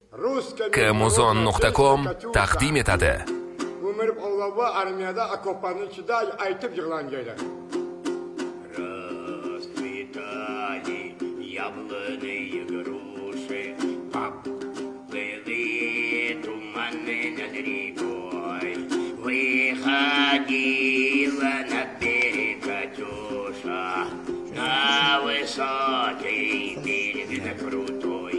Kmuzon.com taqdim etadi. Umr Pavlova armiyada okoplarning ichida aytib yig'lan joylar. Расцветали яблони груши, поплыли туманы над рекой. Выходила на берег Катюша, на высокий берег, на крутой.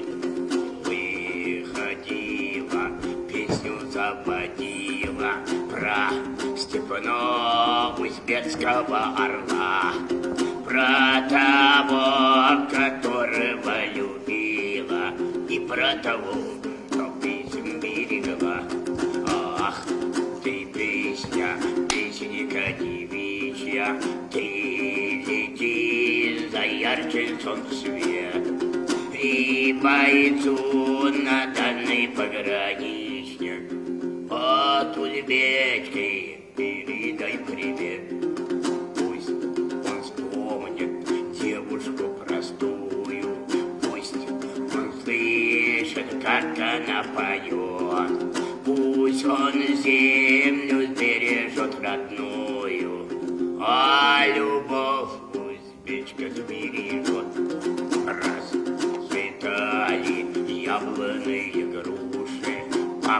Выходила, песню заводила про степного узбекского орла, про того, которого любила, и про того, кто песню берегла. Ах, ты песня, песенка девичья, ты лети за ярче солнца свет, и бойцу на дальний пограничник от узбечки передай привет. Пусть он вспомнит девушку простую, пусть он слышит, как она поет, пусть он землю сбережет родную, а любовь узбечка сбережет. Расцветали яблони груши,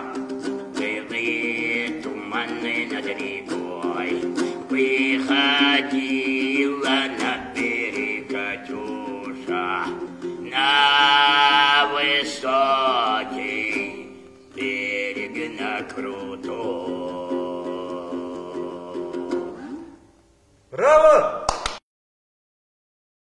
поплыли туманы над рекой. Выходила